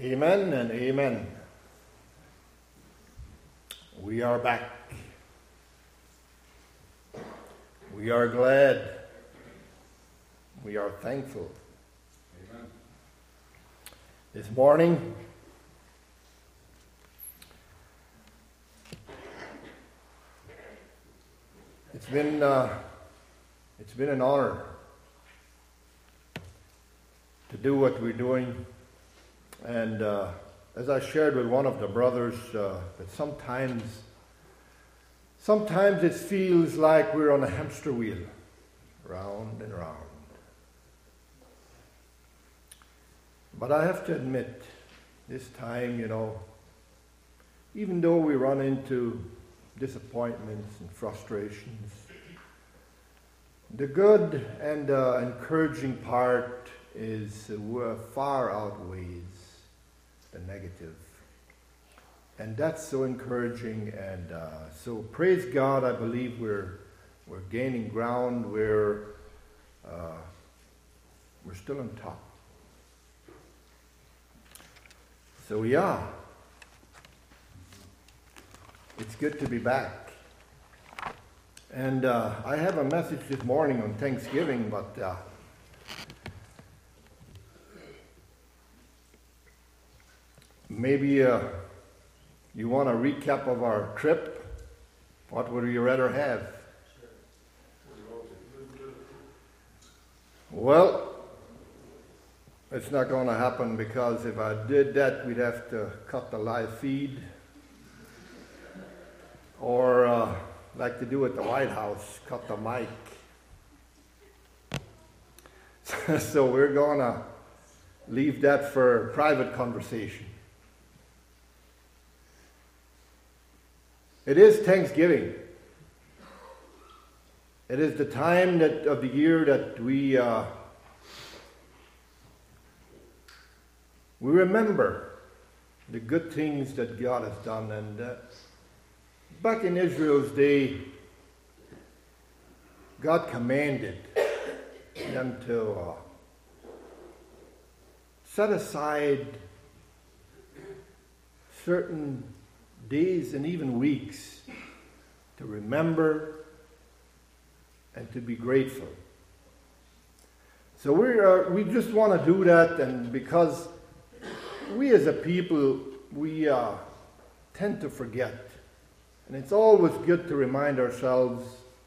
Amen and amen. We are back. We are glad. We are thankful. Amen. This morning, it's been an honor to do what we're doing. And as I shared with one of the brothers, that sometimes it feels like we're on a hamster wheel, round and round. But I have to admit, this time, even though we run into disappointments and frustrations, the good and encouraging part is far outweighs the negative. And that's so encouraging, and so praise God. I believe we're gaining ground. We're still on top. So yeah, it's good to be back. And I have a message this morning on Thanksgiving, but maybe you want a recap of our trip. What would you rather have? Well, it's not going to happen, because if I did that, we'd have to cut the live feed. Or, like to do at the White House, cut the mic. So we're going to leave that for private conversation. It is Thanksgiving. It is the time of the year that we remember the good things that God has done. And back in Israel's day, God commanded them to set aside certain days and even weeks to remember and to be grateful. So we just want to do that, and because we as a people, we tend to forget. And it's always good to remind ourselves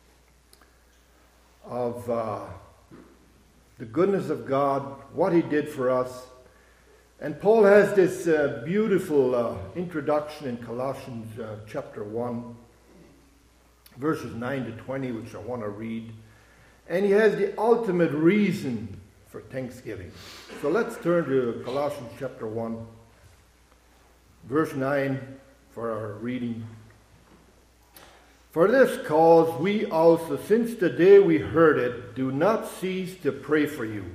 of the goodness of God, what He did for us. And Paul has this beautiful introduction in Colossians chapter 1, verses 9 to 20, which I want to read. And he has the ultimate reason for Thanksgiving. So let's turn to Colossians chapter 1, verse 9 for our reading. For this cause we also, since the day we heard it, do not cease to pray for you,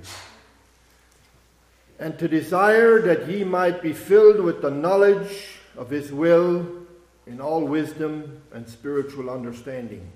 and to desire that ye might be filled with the knowledge of His will in all wisdom and spiritual understanding,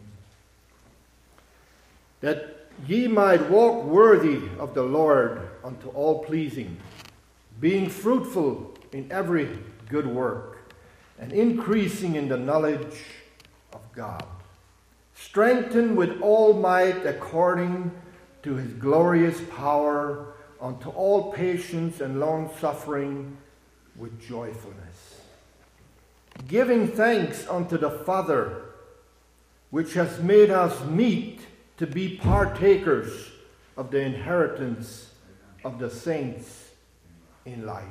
that ye might walk worthy of the Lord unto all pleasing, being fruitful in every good work, and increasing in the knowledge of God, strengthened with all might according to His glorious power, unto all patience and long-suffering with joyfulness, giving thanks unto the Father, which has made us meet to be partakers of the inheritance of the saints in light,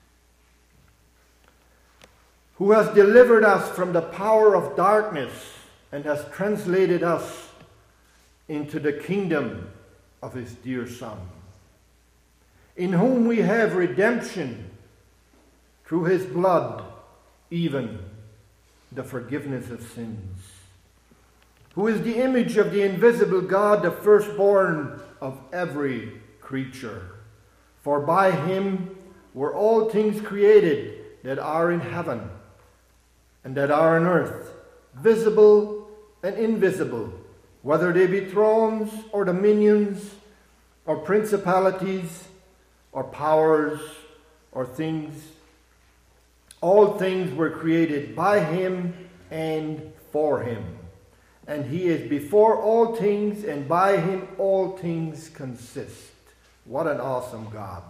who has delivered us from the power of darkness and has translated us into the kingdom of His dear Son, in whom we have redemption through His blood, even the forgiveness of sins, who is the image of the invisible God, the firstborn of every creature. For by Him were all things created that are in heaven and that are on earth, visible and invisible, whether they be thrones or dominions or principalities or powers or things All things were created by him and for him. And he is before all things, and by him all things consist. What an awesome God.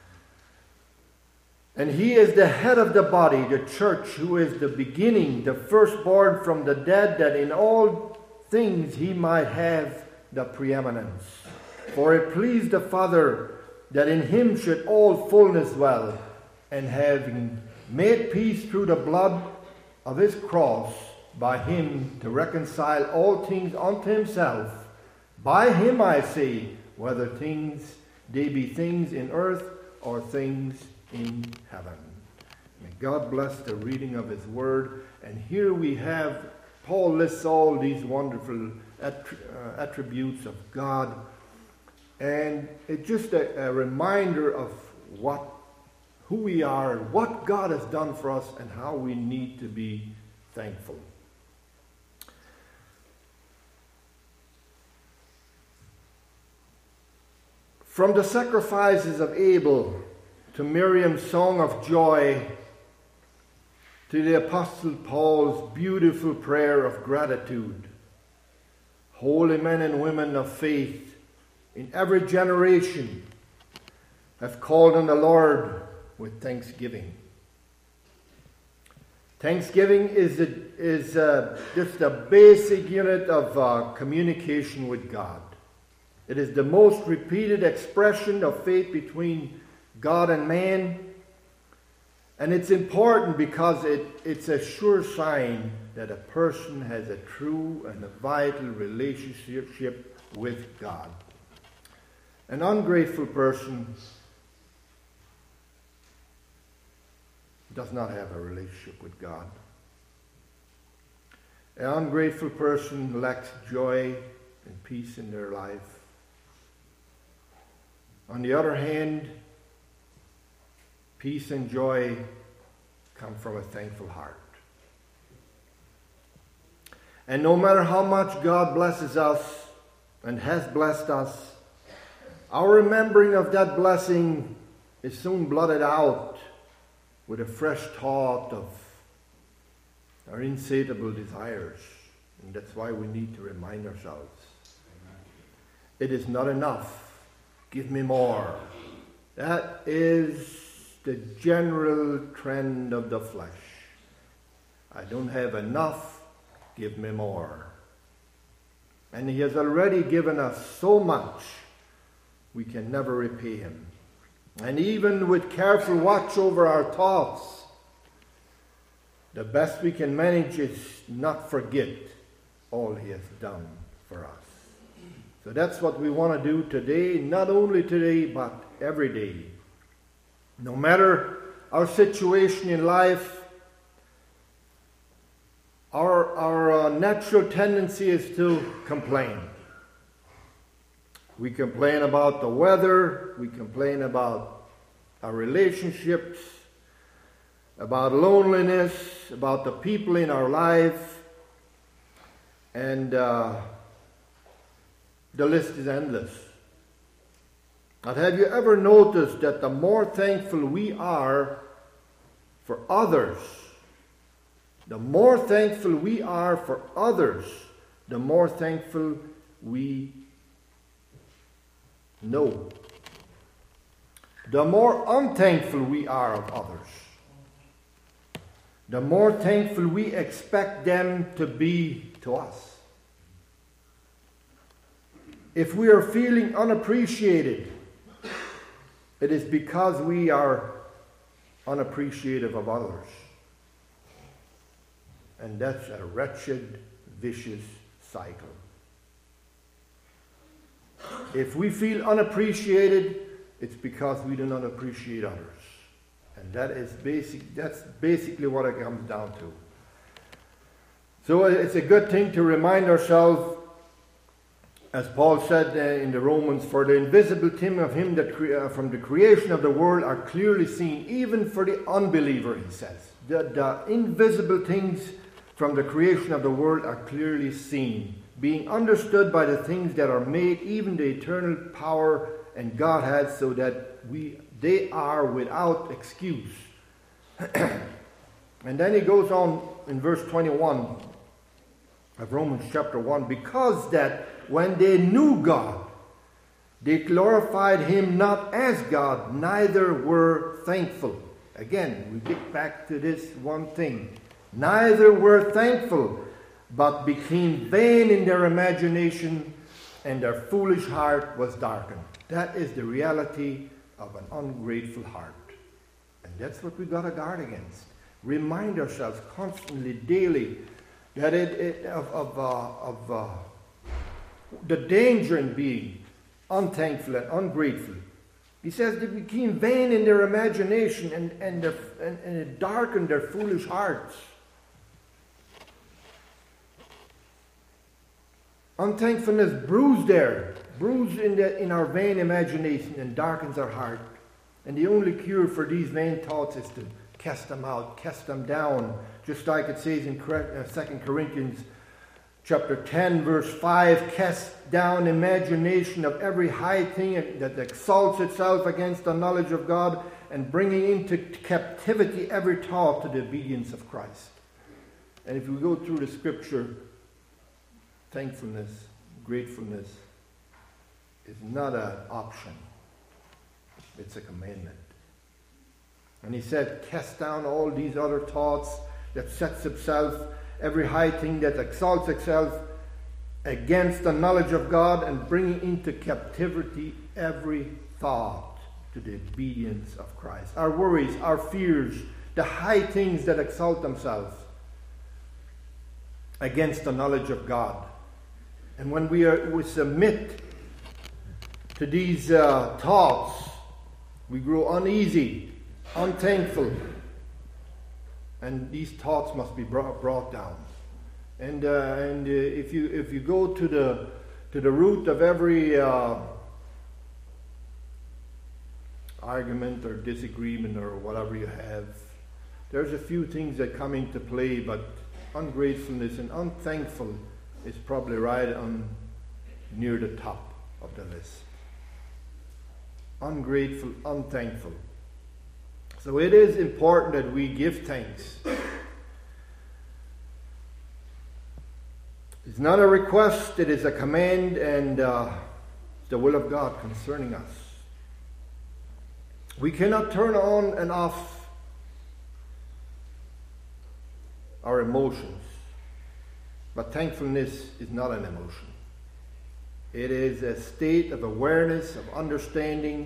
And he is the head of the body, the church, who is the beginning, the firstborn from the dead, that in all things he might have the preeminence. For it pleased the Father that in him should all fullness dwell, and having made peace through the blood of his cross, by him to reconcile all things unto himself. By him, I say, whether things they be things in earth or things in heaven. May God bless the reading of his word. And here we have, Paul lists all these wonderful attributes of God. And it's just a reminder of who we are, what God has done for us, and how we need to be thankful. From the sacrifices of Abel to Miriam's song of joy, to the Apostle Paul's beautiful prayer of gratitude, holy men and women of faith in every generation have called on the Lord with thanksgiving. Thanksgiving is just a basic unit of communication with God. It is the most repeated expression of faith between God and man. And it's important because it's a sure sign that a person has a true and a vital relationship with God. An ungrateful person does not have a relationship with God. An ungrateful person lacks joy and peace in their life. On the other hand, peace and joy come from a thankful heart. And no matter how much God blesses us and has blessed us, our remembering of that blessing is soon blotted out with a fresh thought of our insatiable desires. And that's why we need to remind ourselves. It is not enough. Give me more. That is the general trend of the flesh. I don't have enough. Give me more. And he has already given us so much, we can never repay him. And even with careful watch over our thoughts, the best we can manage is not forget all he has done for us. So that's what we want to do today, not only today, but every day. No matter our situation in life, our natural tendency is to complain. We complain about the weather, we complain about our relationships, about loneliness, about the people in our life, and the list is endless. But have you ever noticed that the more thankful we are for others, the more thankful we are for others, the more thankful we know. The more unthankful we are of others, the more thankful we expect them to be to us. If we are feeling unappreciated, it is because we are unappreciative of others. And that's a wretched, vicious cycle. If we feel unappreciated, it's because we do not appreciate others. And that's basically what it comes down to. So it's a good thing to remind ourselves, as Paul said in the Romans, for the invisible things of him that from the creation of the world are clearly seen, even for the unbeliever, he says. The invisible things from the creation of the world are clearly seen, being understood by the things that are made, even the eternal power and Godhead, so that they are without excuse. And then he goes on in verse 21 of Romans chapter 1, because that when they knew God, they glorified him not as God, neither were thankful. Again, we get back to this one thing. Neither were thankful, but became vain in their imagination, and their foolish heart was darkened. That is the reality of an ungrateful heart. And that's what we got to guard against. Remind ourselves constantly, daily, that the danger in being unthankful and ungrateful. He says they became vain in their imagination and it darkened their foolish hearts. Unthankfulness bruised in our vain imagination and darkens our heart. And the only cure for these vain thoughts is to cast them out, cast them down. Just like it says in 2 Corinthians chapter 10, verse 5, cast down imagination of every high thing that exalts itself against the knowledge of God, and bringing into captivity every thought to the obedience of Christ. And if we go through the scripture, thankfulness, gratefulness is not an option. It's a commandment. And he said, cast down all these other thoughts that sets itself, every high thing that exalts itself against the knowledge of God, and bringing into captivity every thought to the obedience of Christ. Our worries, our fears, the high things that exalt themselves against the knowledge of God. And when we submit to these thoughts, we grow uneasy, unthankful, and these thoughts must be brought down. And if you go to the root of every argument or disagreement or whatever you have, there's a few things that come into play, but ungratefulness and unthankful is probably right on near the top of the list. Ungrateful, unthankful. So it is important that we give thanks. It's not a request, it is a command, and it's the will of God concerning us. We cannot turn on and off our emotions, but thankfulness is not an emotion. It is a state of awareness, of understanding.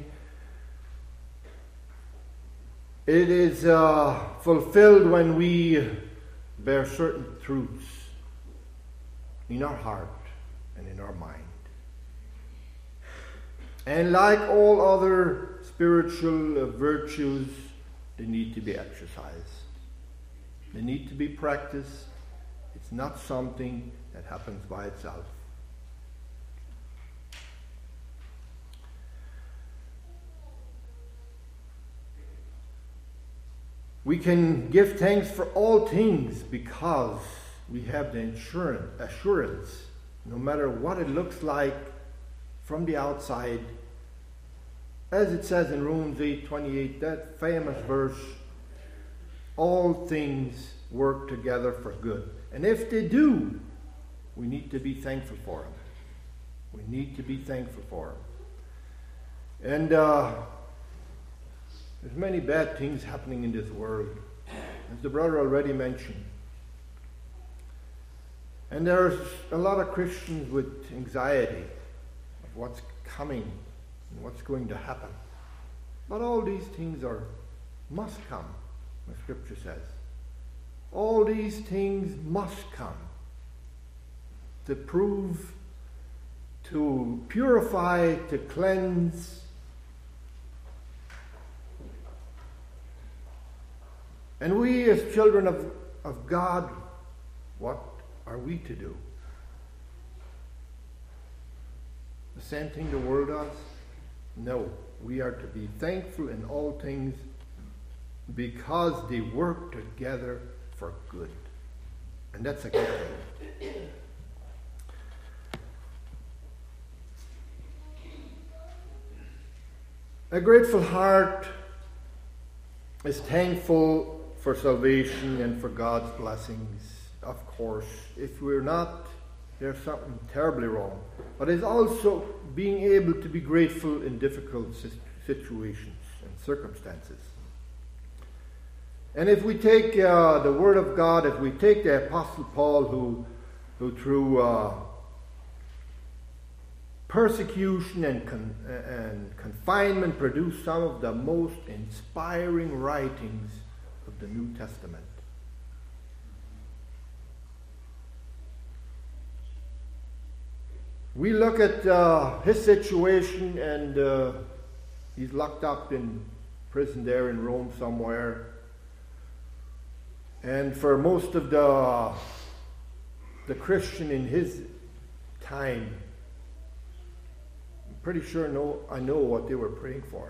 It is fulfilled when we bear certain truths in our heart and in our mind. And like all other spiritual virtues, they need to be exercised. They need to be practiced. It's not something that happens by itself. We can give thanks for all things because we have the assurance, no matter what it looks like from the outside. As it says in Romans 8:28, that famous verse, all things work together for good. And if they do, we need to be thankful for them. We need to be thankful for them. And there's many bad things happening in this world, as the brother already mentioned. And there's a lot of Christians with anxiety of what's coming and what's going to happen. But all these things must come, the Scripture says. All these things must come to prove, to purify, to cleanse. And we as children of God, what are we to do? The same thing the world does? No. We are to be thankful in all things because they work together for good. And that's a good thing. A grateful heart is thankful for salvation and for God's blessings, of course. If we're not, there's something terribly wrong. But it's also being able to be grateful in difficult situations and circumstances. And if we take the Word of God, if we take the Apostle Paul, who through persecution and confinement produced some of the most inspiring writings of the New Testament. We look at his situation, and he's locked up in prison there in Rome somewhere. And for most of the Christian in his time, I'm pretty sure I know what they were praying for.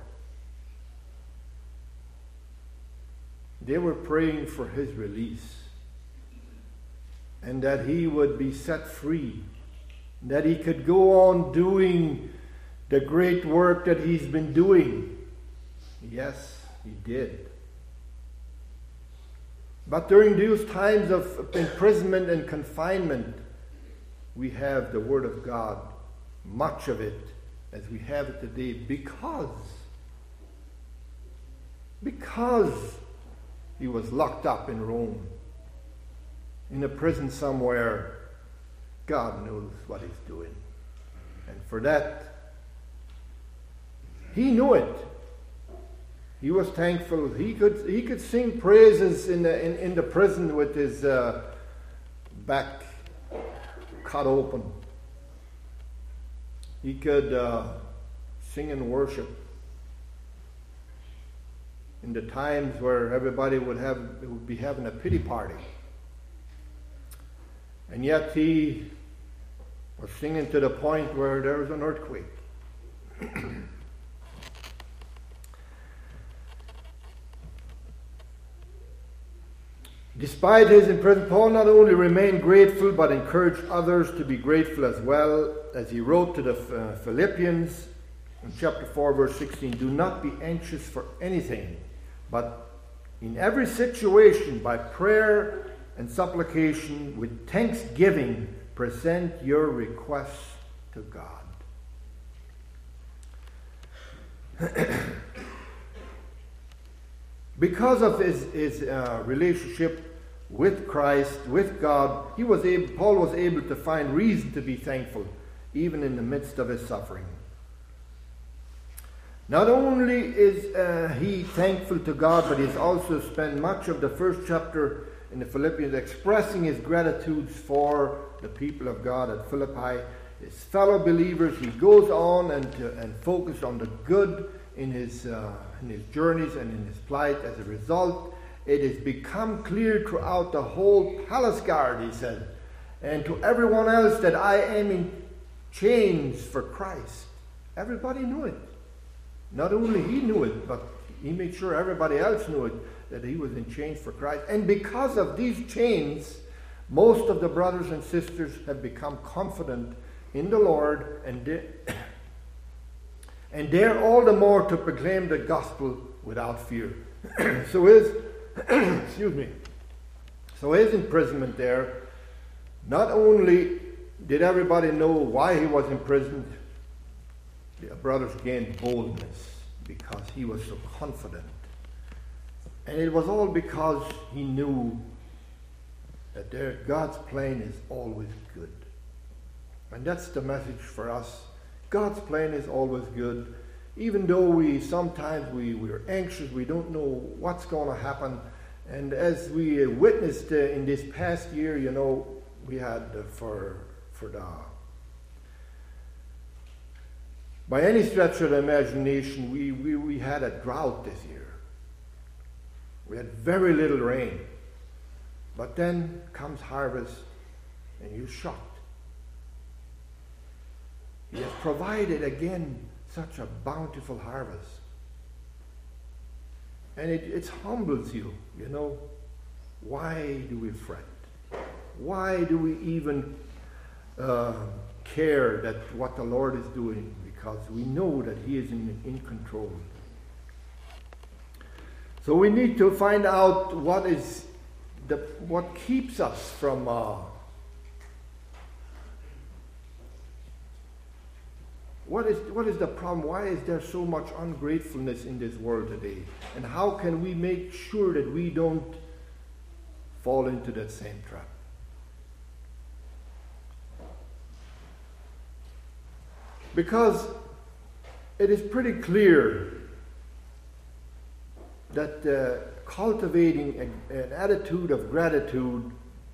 They were praying for his release, and that he would be set free, that he could go on doing the great work that he's been doing. Yes, he did. But during those times of imprisonment and confinement, we have the Word of God, much of it, as we have it today, because he was locked up in Rome, in a prison somewhere. God knows what he's doing. And for that, he knew it. He was thankful. He could sing praises in the prison with his back cut open. He could sing and worship in the times where everybody would be having a pity party. And yet he was singing to the point where there was an earthquake. Despite his imprisonment, Paul not only remained grateful, but encouraged others to be grateful as well, as he wrote to the Philippians in chapter 4, verse 16, "Do not be anxious for anything, but in every situation, by prayer and supplication, with thanksgiving, present your requests to God." Because of his relationship with Christ, with God, Paul was able to find reason to be thankful, even in the midst of his suffering. Not only is he thankful to God, but he's also spent much of the first chapter in the Philippians expressing his gratitude for the people of God at Philippi, his fellow believers. He goes on and focuses on the good in his journeys and in his plight. As a result, it has become clear throughout the whole palace guard, he said, and to everyone else, that I am in chains for Christ. Everybody knew it. Not only he knew it, but he made sure everybody else knew it, that he was in chains for Christ. And because of these chains, most of the brothers and sisters have become confident in the Lord, and dare all the more to proclaim the gospel without fear. So his imprisonment there, not only did everybody know why he was imprisoned, the brothers gained boldness because he was so confident. And it was all because he knew that God's plan is always good. And that's the message for us. God's plan is always good. Even though we're anxious, we don't know what's going to happen. And as we witnessed in this past year, we had by any stretch of the imagination, we had a drought this year. We had very little rain. But then comes harvest, and you're shocked. He has provided again such a bountiful harvest. And it humbles you, Why do we fret? Why do we even care that what the Lord is doing? Because we know that he is in control. So we need to find out what keeps us from what is the problem? Why is there so much ungratefulness in this world today? And how can we make sure that we don't fall into that same trap? Because it is pretty clear that cultivating an attitude of gratitude,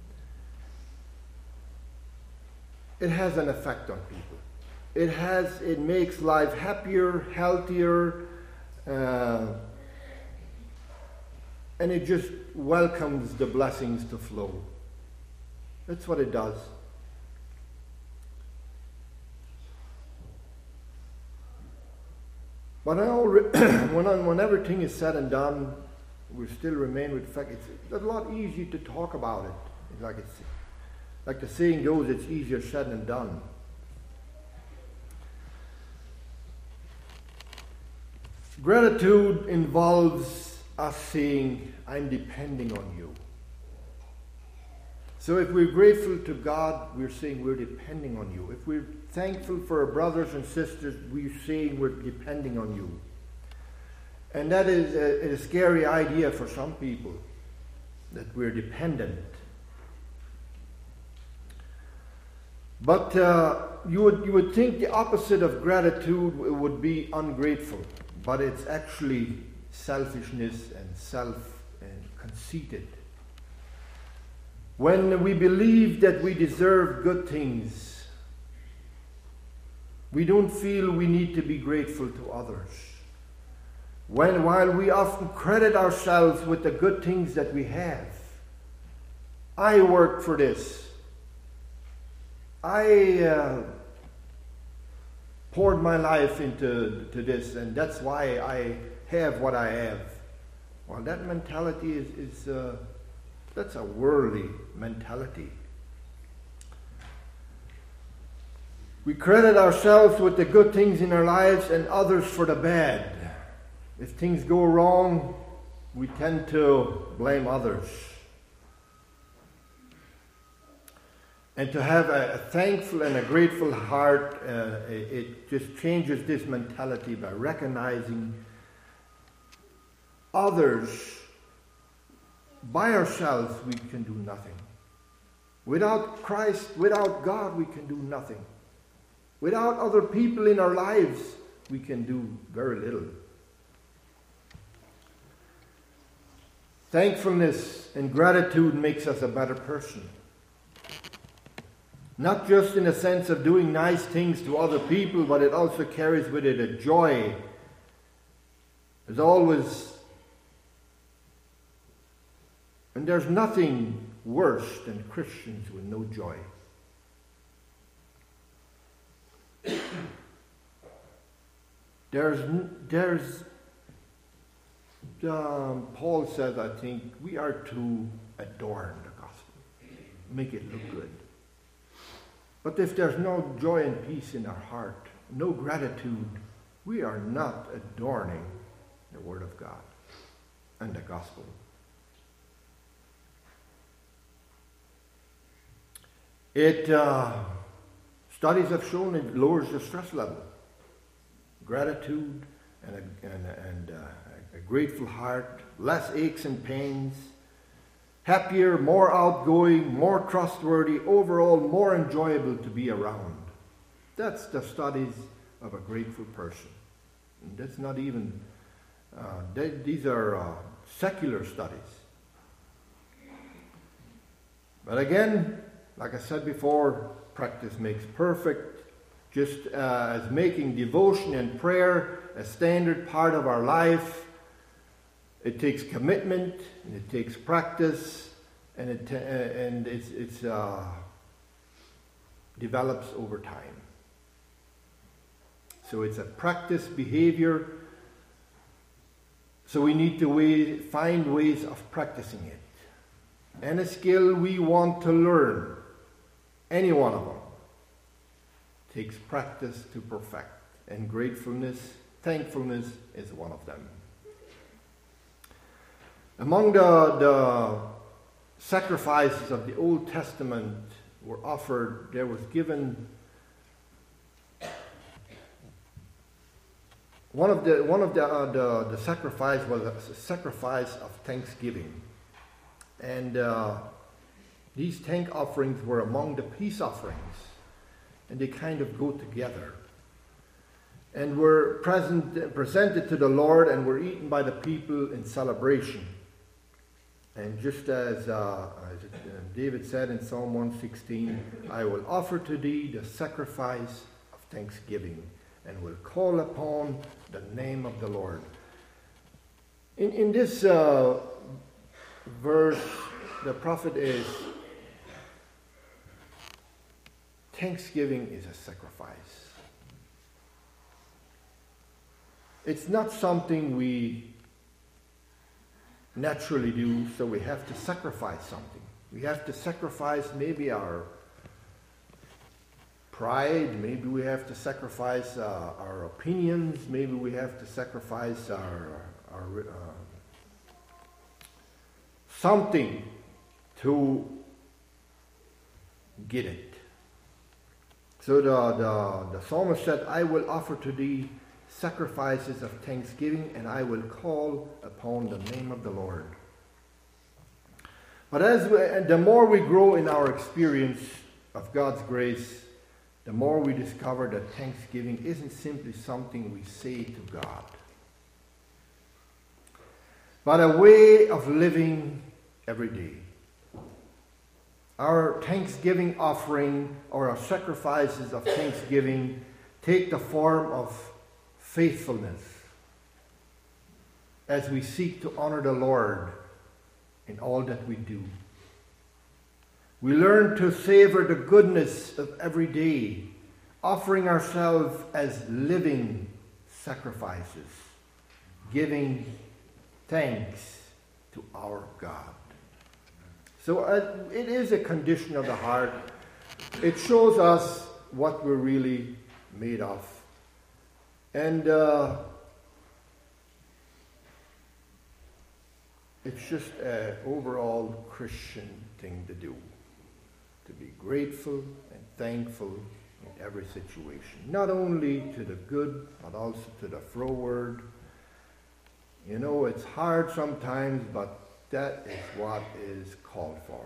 it has an effect on people. It makes life happier, healthier, and it just welcomes the blessings to flow. That's what it does. But when everything is said and done, we still remain with the fact it's a lot easier to talk about it. It's like the saying goes, it's easier said than done. Gratitude involves us saying, I'm depending on you. So if we're grateful to God, we're saying we're depending on you. If we're thankful for our brothers and sisters, we're saying we're depending on you. And that is a scary idea for some people, that we're dependent. But you would think the opposite of gratitude would be ungrateful. But it's actually selfishness and conceited. When we believe that we deserve good things, we don't feel we need to be grateful to others. While we often credit ourselves with the good things that we have. I worked for this. I poured my life into this, and that's why I have what I have. Well, that mentality is that's a worldly mentality. We credit ourselves with the good things in our lives and others for the bad. If things go wrong, we tend to blame others. And to have a thankful and a grateful heart, it just changes this mentality by recognizing others. By ourselves, we can do nothing. Without Christ, without God, we can do nothing. Without other people in our lives, we can do very little. Thankfulness and gratitude makes us a better person. Not just in the sense of doing nice things to other people, but it also carries with it a joy. There's always, and there's nothing worse than Christians with no joy. Paul says, I think, we are to adorn the gospel, make it look good. But if there's no joy and peace in our heart, no gratitude, we are not adorning the Word of God and the gospel. Studies have shown it lowers the stress level. Gratitude and a grateful heart, less aches and pains, happier, more outgoing, more trustworthy, overall more enjoyable to be around. That's the studies of a grateful person. And that's not even, these are secular studies. But again, like I said before, practice makes perfect. Just as making devotion and prayer a standard part of our life, it takes commitment, and it takes practice, and it develops over time. So it's a practice behavior. So we need to find ways of practicing it. And a skill we want to learn, any one of them, takes practice to perfect. And gratefulness, thankfulness is one of them. Among the sacrifices of the Old Testament were offered, there was given one of the sacrifice was a sacrifice of thanksgiving, and these thank offerings were among the peace offerings, and they kind of go together, and were presented to the Lord and were eaten by the people in celebration. And just as David said in Psalm 116, I will offer to thee the sacrifice of thanksgiving, and will call upon the name of the Lord. In this verse, the prophet is, thanksgiving is a sacrifice. It's not something we naturally do, so we have to sacrifice something. We have to sacrifice maybe our pride, maybe we have to sacrifice our opinions, maybe we have to sacrifice our something to get it. So the psalmist said, I will offer to thee sacrifices of thanksgiving, and I will call upon the name of the Lord. But the more we grow in our experience of God's grace, the more we discover that thanksgiving isn't simply something we say to God, but a way of living every day. Our thanksgiving offering, or our sacrifices of thanksgiving, take the form of faithfulness as we seek to honor the Lord in all that we do. We learn to savor the goodness of every day, offering ourselves as living sacrifices, giving thanks to our God. So it is a condition of the heart. It shows us what we're really made of. And it's just an overall Christian thing to do, to be grateful and thankful in every situation. Not only to the good, but also to the froward. You know, it's hard sometimes, but that is what is called for.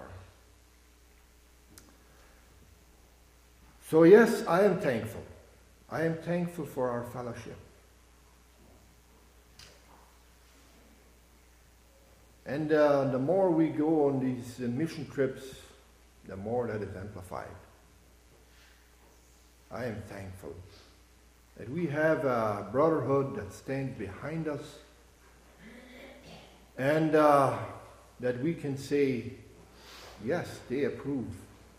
So yes, I am thankful. I am thankful for our fellowship. And the more we go on these mission trips, the more that is amplified. I am thankful that we have a brotherhood that stands behind us, and that we can say, yes, they approve.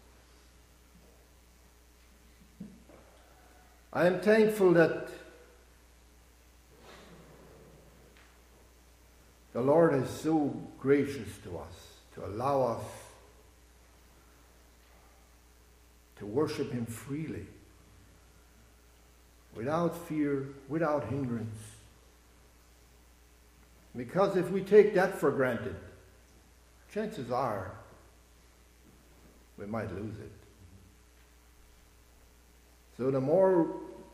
I am thankful that the Lord is so gracious to us, to allow us to worship Him freely, without fear, without hindrance. Because if we take that for granted, chances are we might lose it. So the more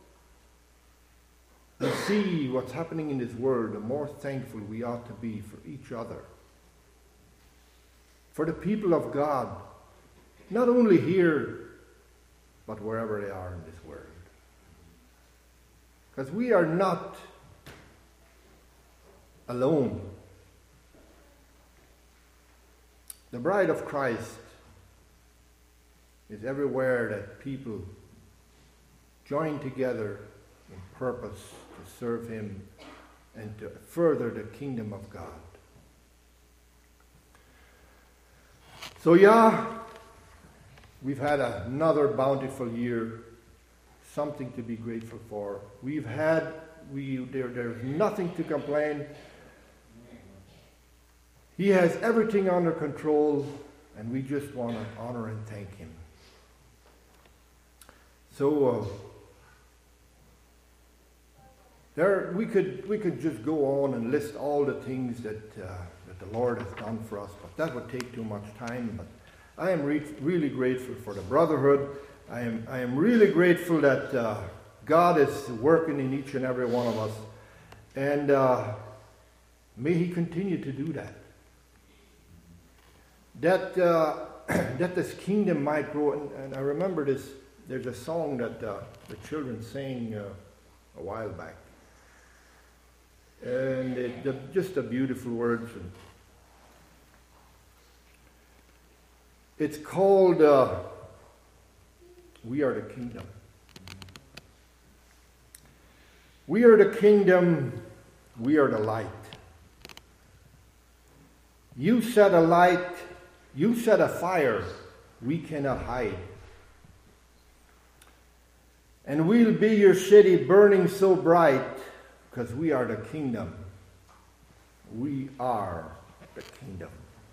we see what's happening in this world, the more thankful we ought to be for each other, for the people of God, not only here, but wherever they are in this world. Because we are not alone. The bride of Christ is everywhere that people join together in purpose to serve Him and to further the kingdom of God. So yeah, we've had another bountiful year, something to be grateful for. There's nothing to complain. He has everything under control, and we just want to honor and thank Him. So We could just go on and list all the things that the Lord has done for us, but that would take too much time. But I am really grateful for the brotherhood. I am really grateful that God is working in each and every one of us, and may He continue to do that. That this kingdom might grow. And I remember this. There's a song that the children sang a while back. And just the beautiful words. And it's called We Are the Kingdom. We are the kingdom. We are the light. You set a light. You set a fire. We cannot hide. And we'll be your city burning so bright, because we are the kingdom. We are the kingdom.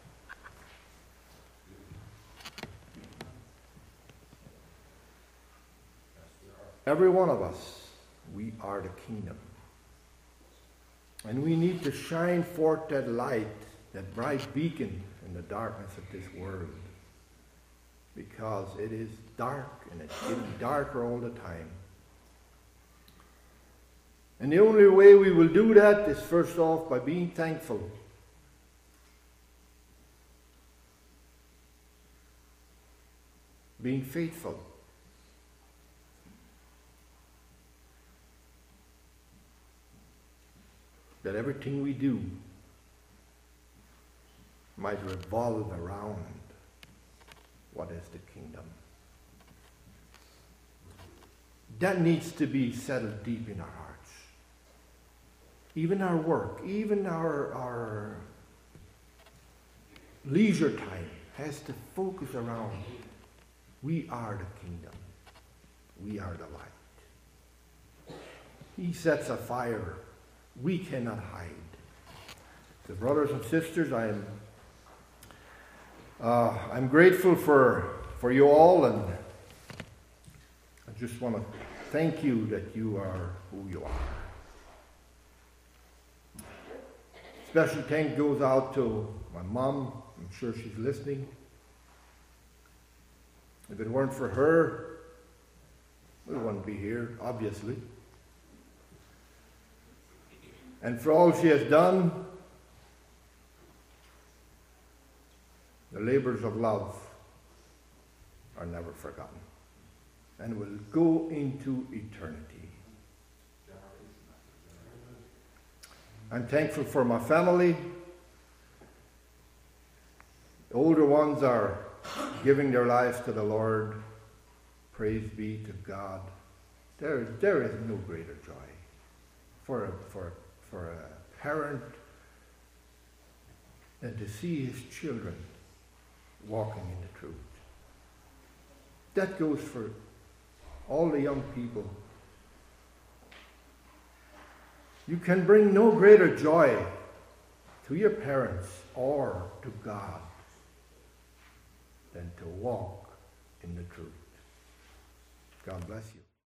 Every one of us, we are the kingdom. And we need to shine forth that light, that bright beacon in the darkness of this world. Because it is dark, and it's getting darker all the time. And the only way we will do that is first off by being thankful. Being faithful. That everything we do might revolve around what is the kingdom. That needs to be settled deep in our hearts. Even our work, even our leisure time has to focus around we are the kingdom. We are the light. He sets a fire. We cannot hide. So brothers and sisters, I'm grateful for you all, and I just want to thank you that you are who you are. Special thank goes out to my mom. I'm sure she's listening. If it weren't for her, we wouldn't be here, obviously. And for all she has done, the labors of love are never forgotten and will go into eternity. I'm thankful for my family. The older ones are giving their lives to the Lord. Praise be to God. There is no greater joy for a parent than to see his children walking in the truth. That goes for all the young people. You can bring no greater joy to your parents or to God than to walk in the truth. God bless you.